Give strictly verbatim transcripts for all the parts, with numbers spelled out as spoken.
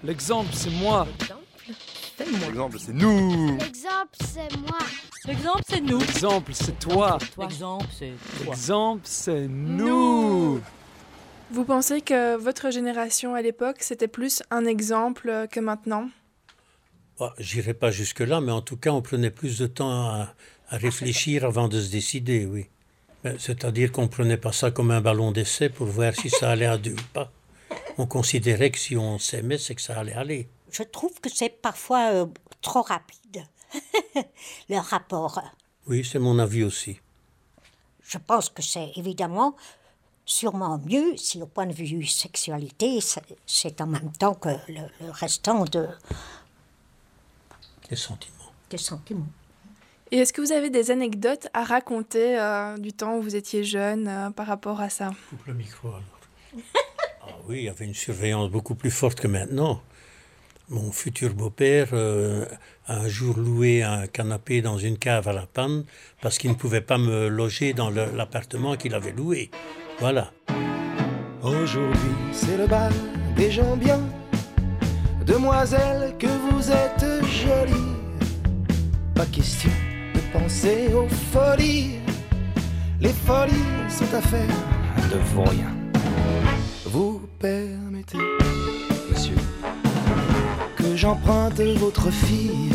L'exemple, c'est moi. L'exemple, c'est nous. L'exemple, c'est moi. L'exemple, c'est nous. L'exemple, c'est toi. L'exemple, c'est toi. L'exemple, c'est nous. Vous pensez que votre génération à l'époque, c'était plus un exemple que maintenant ? Bon, j'irai pas jusque-là, mais en tout cas, on prenait plus de temps à, à réfléchir avant de se décider, oui. Ben, c'est-à-dire qu'on ne prenait pas ça comme un ballon d'essai pour voir si ça allait à deux ou pas. On considérait que si on s'aimait, c'est que ça allait aller. Je trouve que c'est parfois euh, trop rapide, le rapport. Oui, c'est mon avis aussi. Je pense que c'est évidemment sûrement mieux si au point de vue sexualité, c'est, c'est en même temps que le, le restant de... Les sentiments. Des sentiments. Et est-ce que vous avez des anecdotes à raconter euh, du temps où vous étiez jeune euh, par rapport à ça ? Coupe le micro alors. Ah oui, il y avait une surveillance beaucoup plus forte que maintenant. Mon futur beau-père euh, a un jour loué un canapé dans une cave à la panne parce qu'il ne pouvait pas me loger dans le, l'appartement qu'il avait loué. Voilà. Aujourd'hui, c'est le bal des gens bien. Demoiselle, que vous êtes jolie. Pas question de penser aux folies. Les folies sont affaires de vauriens. Vous permettez, monsieur, que j'emprunte votre fille.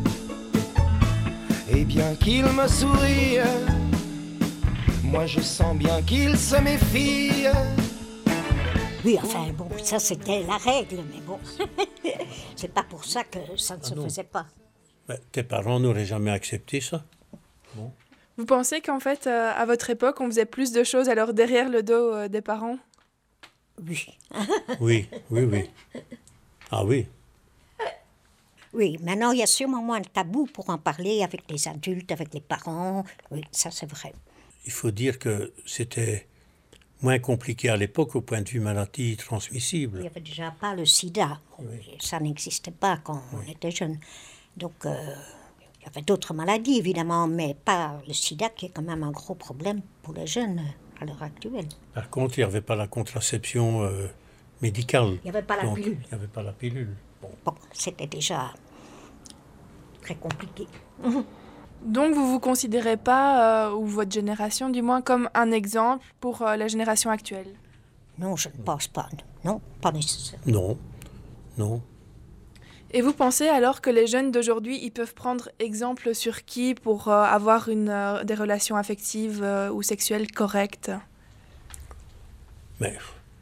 Et bien qu'il me sourie, moi je sens bien qu'il se méfie. Oui, enfin, bon, ça c'était la règle, mais bon, c'est pas pour ça que ça ne Ah se non. faisait pas. Ben, tes parents n'auraient jamais accepté ça. Bon. Vous pensez qu'en fait, euh, à votre époque, on faisait plus de choses alors derrière le dos euh, des parents ? Oui. Oui, oui, oui. Ah oui. Oui, maintenant il y a sûrement moins de tabou pour en parler avec les adultes, avec les parents. Oui, ça c'est vrai. Il faut dire que c'était moins compliqué à l'époque au point de vue maladie Il transmissible. n'y avait déjà pas le sida. Oui. Ça n'existait pas quand on était jeune. Donc, euh, il y avait d'autres maladies, évidemment, mais pas le sida, qui est quand même un gros problème pour les jeunes à l'heure actuelle. Par contre, il n'y avait pas la contraception euh, médicale. Il n'y avait pas la Donc, pilule. Il n'y avait pas la pilule. Bon. Bon, c'était déjà très compliqué. Donc vous vous considérez pas, euh, ou votre génération du moins, comme un exemple pour euh, la génération actuelle ? Non, je ne pense pas. Non, pas nécessaire. Non, non. Et vous pensez alors que les jeunes d'aujourd'hui, ils peuvent prendre exemple sur qui pour euh, avoir une, euh, des relations affectives euh, ou sexuelles correctes ? Mais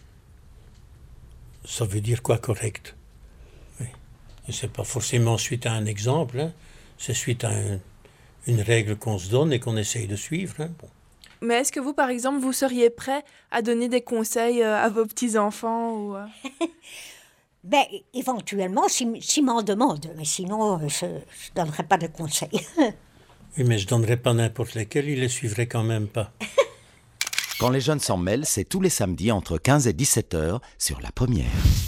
ça veut dire quoi correct? Oui. Et c'est pas forcément suite à un exemple, hein. C'est suite à un, une règle qu'on se donne et qu'on essaye de suivre. Hein. Bon. Mais est-ce que vous, par exemple, vous seriez prêt à donner des conseils euh, à vos petits-enfants ou, euh... Ben, éventuellement, s'ils si m'en demandent, mais sinon, je ne donnerai pas de conseils. Oui, mais je ne donnerais pas n'importe lesquels, ils les suivraient quand même pas. Quand les jeunes s'en mêlent, c'est tous les samedis entre quinze et dix-sept heures sur La Première.